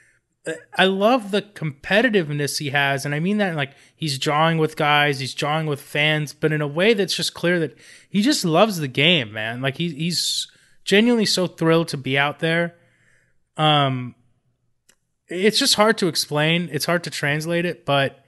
I love the competitiveness he has, and I mean that like he's jawing with guys, he's jawing with fans, but in a way that's just clear that he just loves the game, man. Like he, he's genuinely so thrilled to be out there. Um, it's just hard to explain. It's hard to translate it, but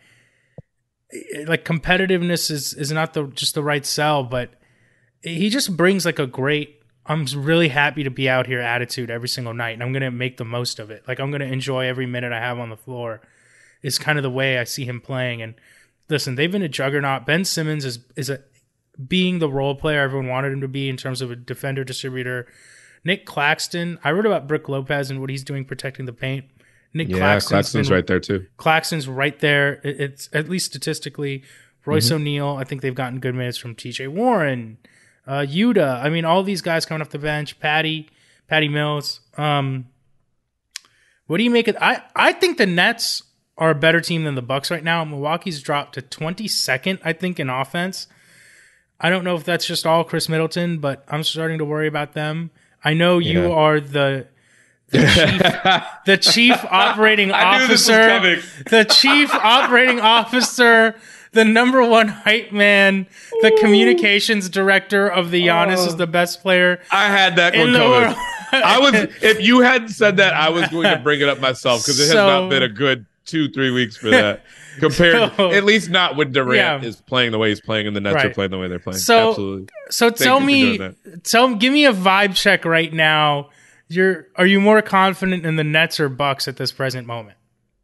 it, like competitiveness is is not the just the right sell, but he just brings like a great. I'm really happy to be out here attitude every single night, and I'm going to make the most of it. Like, I'm going to enjoy every minute I have on the floor. It's kind of the way I see him playing. And listen, they've been a juggernaut. Ben Simmons is is a, being the role player everyone wanted him to be in terms of a defender distributor. Nick Claxton, I wrote about Brook Lopez and what he's doing protecting the paint. Nick yeah, Claxton's, Claxton's been, right there too. Claxton's right there. It, it's at least statistically. Royce Mm-hmm. O'Neal, I think they've gotten good minutes from T J Warren. Uh, Yuta, I mean, all these guys coming off the bench. Patty, Patty Mills. Um, what do you make of? I I think the Nets are a better team than the Bucks right now. Milwaukee's dropped to twenty-second, I think, in offense. I don't know if that's just all Chris Middleton, but I'm starting to worry about them. I know you yeah. are the the chief, the chief operating I officer, knew this was coming. the chief operating officer. The number one hype man, the Ooh. communications director of the Giannis oh. is the best player. I had that one coming. I was, if you hadn't said that, I was going to bring it up myself because it has so, not been a good two, three weeks for that. Compared, so, at least not when Durant yeah. is playing the way he's playing and the Nets right. are playing the way they're playing. So, Absolutely. So Thank tell me, tell give me a vibe check right now. You're, are you more confident in the Nets or Bucks at this present moment?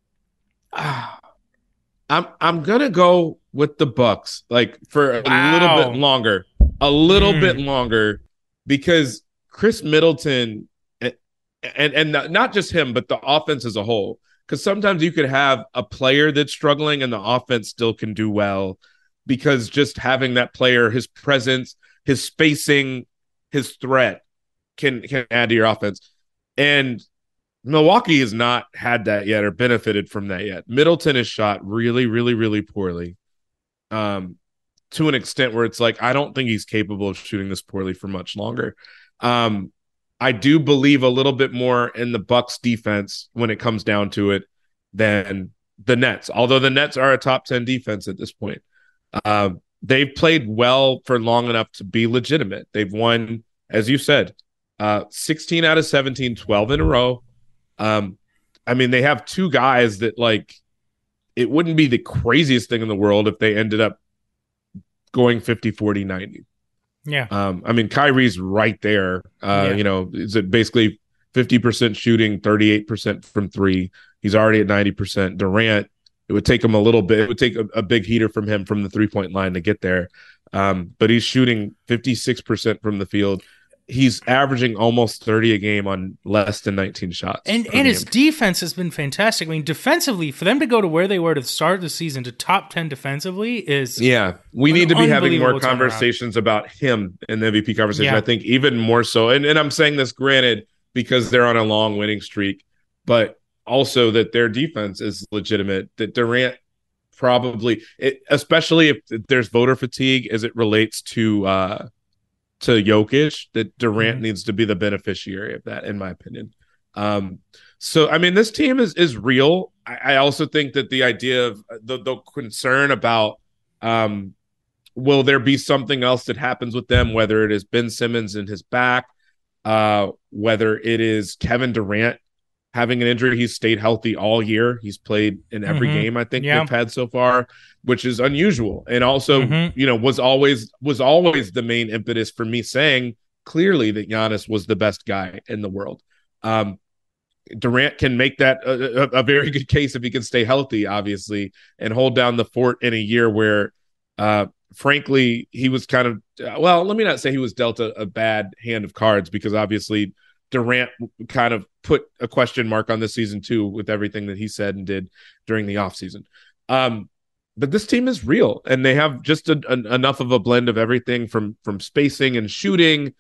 Ah. I'm I'm gonna go with the Bucks, like for a wow. little bit longer, a little mm. bit longer, because Chris Middleton and, and and not just him, but the offense as a whole. Because sometimes you could have a player that's struggling and the offense still can do well, because just having that player, his presence, his spacing, his threat can can add to your offense. And Milwaukee has not had that yet or benefited from that yet. Middleton has shot really, really, really poorly, um, to an extent where it's like, I don't think he's capable of shooting this poorly for much longer. Um, I do believe a little bit more in the Bucks defense when it comes down to it than the Nets, although the Nets are a top ten defense at this point. Uh, they've played well for long enough to be legitimate. They've won, as you said, uh, sixteen out of seventeen, twelve in a row. Um, I mean, they have two guys that, like, it wouldn't be the craziest thing in the world if they ended up going fifty, forty, ninety. Yeah. Um, I mean, Kyrie's right there. Uh, yeah. You know, is it basically fifty percent shooting, thirty-eight percent from three. He's already at ninety percent. Durant, it would take him a little bit. It would take a, a big heater from him from the three-point line to get there. Um, but he's shooting fifty-six percent from the field. he's averaging almost thirty a game on less than nineteen shots. And and game. his defense has been fantastic. I mean, defensively, for them to go to where they were to the start of the season to top ten defensively is yeah. We need to be having more conversations turnaround. About him in the M V P conversation. Yeah. I think even more so. And and I'm saying this granted because they're on a long winning streak, but also that their defense is legitimate. That Durant probably, it, especially if there's voter fatigue as it relates to. Uh, to Jokic, that Durant mm-hmm. needs to be the beneficiary of that, in my opinion. Um, so, I mean, this team is is real. I, I also think that the idea of the, the concern about um, will there be something else that happens with them, whether it is Ben Simmons and his back, uh, whether it is Kevin Durant having an injury. He's stayed healthy all year. He's played in every mm-hmm. game I think yeah. they've had so far, which is unusual. And also, mm-hmm. you know, was always was always the main impetus for me saying clearly that Giannis was the best guy in the world. Um, Durant can make that a, a, a very good case if he can stay healthy, obviously, and hold down the fort in a year where, uh, frankly, he was kind of, well, let me not say he was dealt a, a bad hand of cards, because obviously Durant kind of put a question mark on this season too with everything that he said and did during the offseason. Um, but this team is real, and they have just a, a, enough of a blend of everything from from spacing and shooting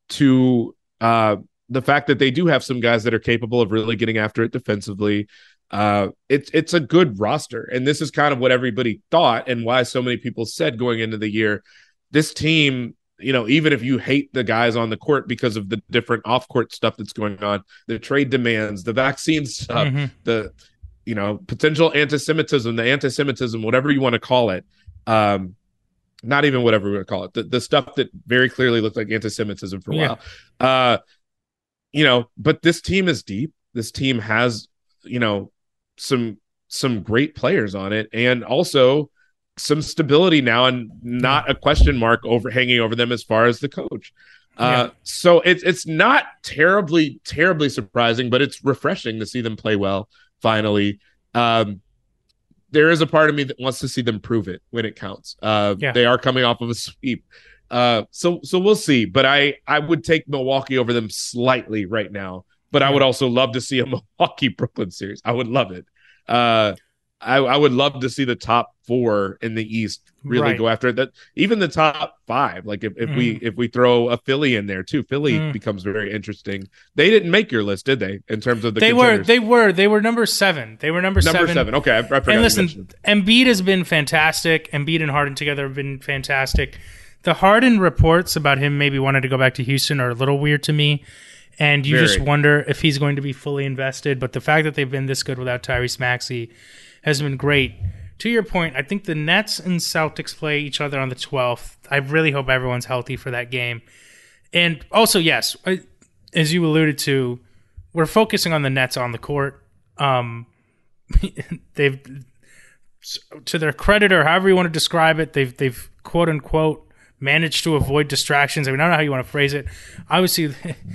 to uh, the fact that they do have some guys that are capable of really getting after it defensively. Uh, it's it's a good roster, and this is kind of what everybody thought and why so many people said going into the year, this team, you know, even if you hate the guys on the court because of the different off-court stuff that's going on, the trade demands, the vaccine stuff, mm-hmm. the, you know, potential anti-Semitism, the anti-Semitism, whatever you want to call it, um, not even whatever we want to call it, the, the stuff that very clearly looked like anti-Semitism for a yeah. while. Uh, you know, but this team is deep. This team has, you know, some some great players on it, and also some stability now, and not a question mark over hanging over them as far as the coach. Uh, yeah. So it's it's not terribly, terribly surprising, but it's refreshing to see them play well finally. Um, there is a part of me that wants to see them prove it when it counts. Uh, yeah. They are coming off of a sweep. Uh, so so we'll see. But I, I would take Milwaukee over them slightly right now. But yeah. I would also love to see a Milwaukee-Brooklyn series. I would love it. Uh, I, I would love to see the top four in the East really right. go after it. That even the top five, like if, if mm. we if we throw a Philly in there too, Philly mm. becomes very interesting. They didn't make your list, did they? In terms of the they contenders? were they were they were number seven. They were number, number seven. seven. Okay, I, I forgot. And listen, Embiid has been fantastic. Embiid and Harden together have been fantastic. The Harden reports about him maybe wanting to go back to Houston are a little weird to me. And you very. just wonder if he's going to be fully invested. But the fact that they've been this good without Tyrese Maxey has been great. To your point, I think the Nets and Celtics play each other on the twelfth. I really hope everyone's healthy for that game. And also, yes, as you alluded to, we're focusing on the Nets on the court. Um, they've, to their credit, or however you want to describe it, they've they've quote unquote managed to avoid distractions. I mean, I don't know how you want to phrase it. Obviously,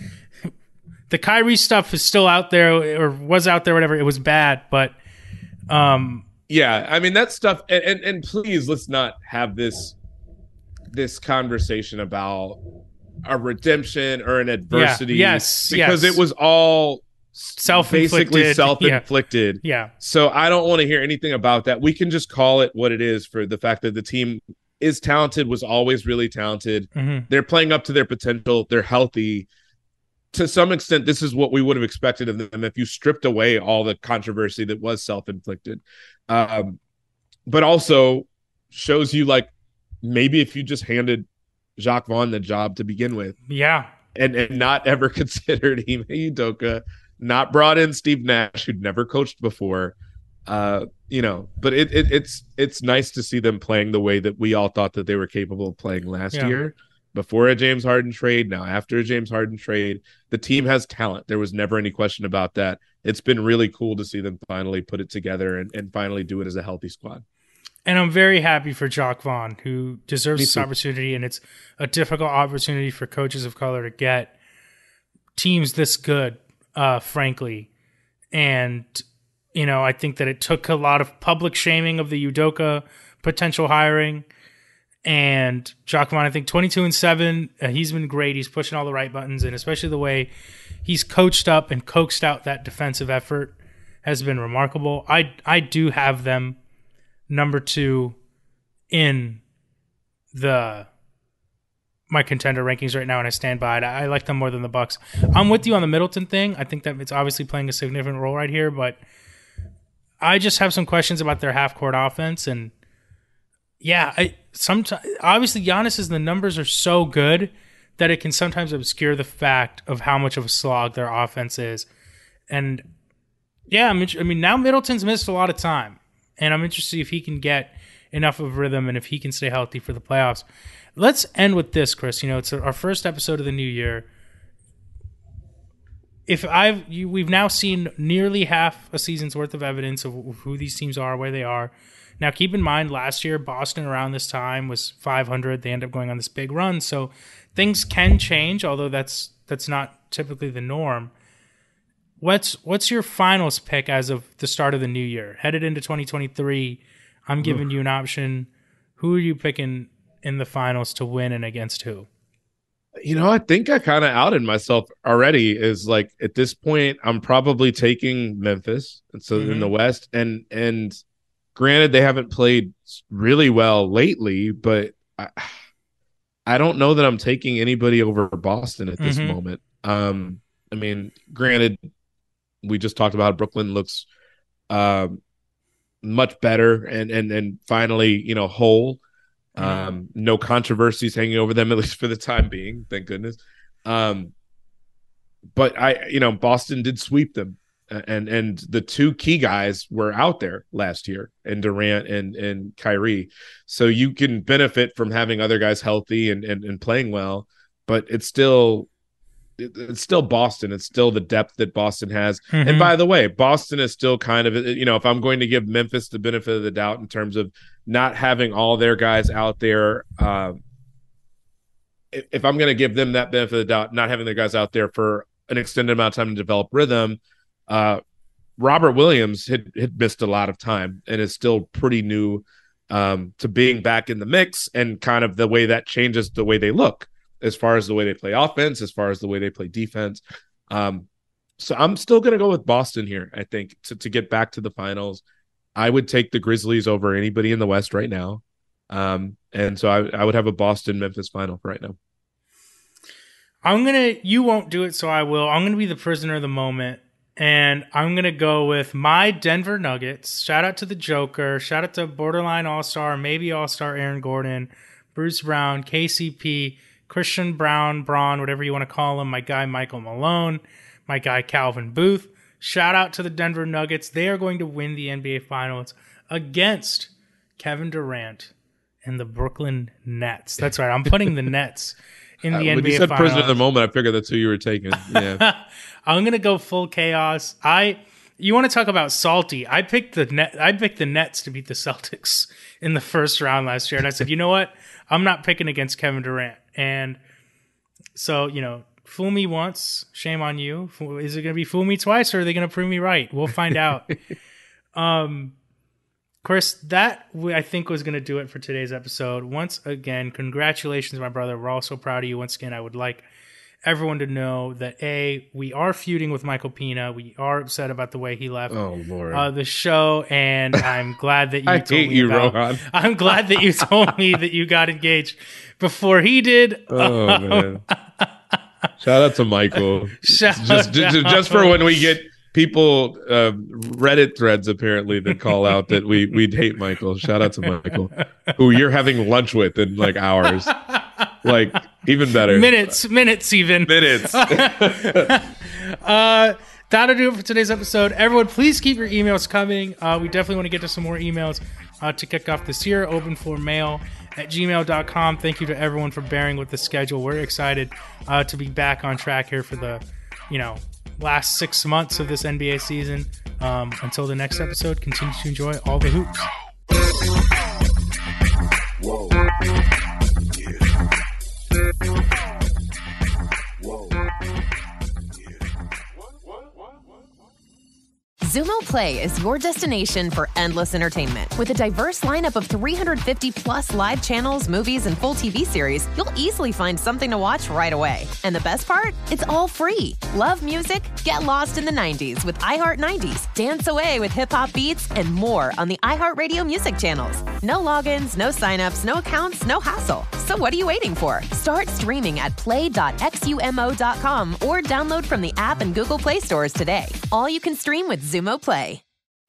the Kyrie stuff is still out there, or was out there, whatever. It was bad, but um, yeah, I mean that stuff. And, and and please, let's not have this this conversation about a redemption or an adversity. Yeah, yes, because yes. it was all self-inflicted. basically self-inflicted. Yeah. yeah. So I don't want to hear anything about that. We can just call it what it is for the fact that the team is talented, was always really talented. Mm-hmm. They're playing up to their potential. They're healthy. To some extent, this is what we would have expected of them if you stripped away all the controversy that was self-inflicted. Um, but also shows you, like, maybe if you just handed Jacques Vaughn the job to begin with. Yeah. And, and not ever considered Ime Udoka, not brought in Steve Nash, who'd never coached before. Uh, you know, but it, it it's it's nice to see them playing the way that we all thought that they were capable of playing last yeah. year. Before a James Harden trade, now after a James Harden trade, the team has talent. There was never any question about that. It's been really cool to see them finally put it together and, and finally do it as a healthy squad. And I'm very happy for Jacques Vaughn, who deserves this opportunity, and it's a difficult opportunity for coaches of color to get teams this good, uh, frankly. And, you know, I think that it took a lot of public shaming of the Udoka potential hiring. And Jacqueline, I think twenty-two and seven, uh, he's been great. He's pushing all the right buttons, and especially the way he's coached up and coaxed out that defensive effort has been remarkable. I I do have them number two in the my contender rankings right now, and I stand by it. I like them more than the Bucks. I'm with you on the Middleton thing. I think that it's obviously playing a significant role right here, but I just have some questions about their half-court offense, and yeah, I sometimes obviously Giannis' the numbers are so good that it can sometimes obscure the fact of how much of a slog their offense is. And yeah, I'm I mean now Middleton's missed a lot of time, and I'm interested if he can get enough of rhythm and if he can stay healthy for the playoffs. Let's end with this, Chris. You know, it's our first episode of the new year. If I've you, we've now seen nearly half a season's worth of evidence of who these teams are, where they are. Now, keep in mind, last year, Boston around this time was five hundred. They end up going on this big run. So things can change, although that's that's not typically the norm. What's what's your finals pick as of the start of the new year? Headed into twenty twenty-three, I'm giving Oof. you an option. Who are you picking in the finals to win and against who? You know, I think I kind of outed myself already. Is like at this point, I'm probably taking Memphis, and so mm-hmm. in the West, and and granted they haven't played really well lately, but I, I don't know that I'm taking anybody over Boston at this mm-hmm. moment. Um, I mean, granted, we just talked about Brooklyn looks uh, much better and and and finally, you know, whole. Um, no controversies hanging over them, at least for the time being, thank goodness. Um, but I, you know, Boston did sweep them, and and the two key guys were out there last year, and Durant and and Kyrie. So you can benefit from having other guys healthy and and, and playing well, but it's still it, it's still Boston. It's still the depth that Boston has. Mm-hmm. And by the way, Boston is still kind of, you know, if I'm going to give Memphis the benefit of the doubt in terms of not having all their guys out there, um, if, if I'm going to give them that benefit of the doubt, not having their guys out there for an extended amount of time to develop rhythm, uh, Robert Williams had, had missed a lot of time and is still pretty new um, to being back in the mix, and kind of the way that changes the way they look as far as the way they play offense, as far as the way they play defense. Um, so I'm still going to go with Boston here, I think, to, to get back to the finals. I would take the Grizzlies over anybody in the West right now. Um, and so I, I would have a Boston-Memphis final right now. I'm going to – you won't do it, so I will. I'm going to be the prisoner of the moment, and I'm going to go with my Denver Nuggets. Shout out to the Joker. Shout out to borderline all-star, maybe all-star Aaron Gordon, Bruce Brown, K C P, Christian Brown, Braun, whatever you want to call him, my guy Michael Malone, my guy Calvin Booth. Shout out to the Denver Nuggets. They are going to win the N B A Finals against Kevin Durant and the Brooklyn Nets. That's right. I'm putting the Nets in the uh, N B A Finals. When you said Finals. Prisoner of the moment, I figured that's who you were taking. Yeah. I'm going to go full chaos. I You want to talk about salty? I picked the net. I picked the Nets to beat the Celtics in the first round last year, and I said, you know what? I'm not picking against Kevin Durant. And so, you know, fool me once, shame on you. Is it going to be fool me twice, or are they going to prove me right? We'll find out. um, Chris, that I think was going to do it for today's episode. Once again, congratulations, my brother. We're all so proud of you. Once again, I would like everyone to know that, A, we are feuding with Michael Pina. We are upset about the way he left oh, Lord. Uh, the show, and I'm glad that you I told hate me you, about, Rohan. I'm glad that you told me that you got engaged before he did. Oh, man. Shout out to Michael. Shout just, just, just for when we get people, uh, Reddit threads apparently that call out that we we'd hate Michael. Shout out to Michael, who you're having lunch with in like hours. Like, even better. Minutes, minutes even. Minutes. uh, that'll do it for today's episode. Everyone, please keep your emails coming. Uh, we definitely want to get to some more emails uh, to kick off this year. Open for mail at gmail dot com. Thank you to everyone for bearing with the schedule. We're excited uh, to be back on track here for the, you know, last six months of this N B A season. Um, until the next episode, continue to enjoy all the hoops. Whoa. Zumo Play is your destination for endless entertainment. With a diverse lineup of three hundred fifty plus live channels, movies, and full T V series, you'll easily find something to watch right away. And the best part? It's all free. Love music? Get lost in the nineties with iHeart nineties, dance away with hip-hop beats, and more on the iHeartRadio music channels. No logins, no signups, no accounts, no hassle. So what are you waiting for? Start streaming at play dot xumo dot com or download from the app and Google Play stores today. All you can stream with Zumo Play.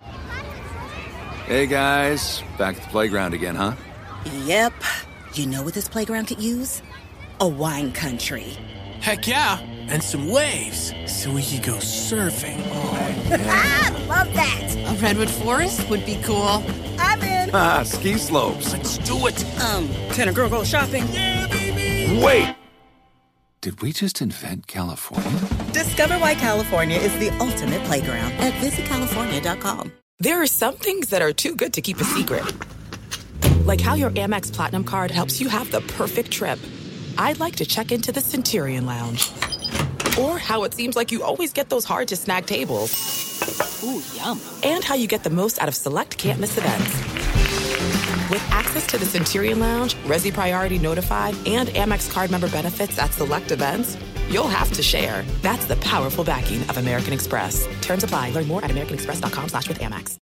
Hey guys, back at the playground again, huh? Yep. You know what this playground could use? A wine country. Heck yeah, and some waves so we could go surfing. Oh, yeah. I love that. A redwood forest would be cool. I'm in. Ah, ski slopes. Let's do it. Um, can a girl go shopping? Yeah, baby. Wait! Did we just invent California? Discover why California is the ultimate playground at visit california dot com. There are some things that are too good to keep a secret. Like how your Amex Platinum card helps you have the perfect trip. I'd like to check into the Centurion Lounge. Or how it seems like you always get those hard-to-snag tables. Ooh, yum. And how you get the most out of select can't-miss events. With access to the Centurion Lounge, Resi Priority Notified, and Amex card member benefits at select events, you'll have to share. That's the powerful backing of American Express. Terms apply. Learn more at americanexpress dot com slash with Amex.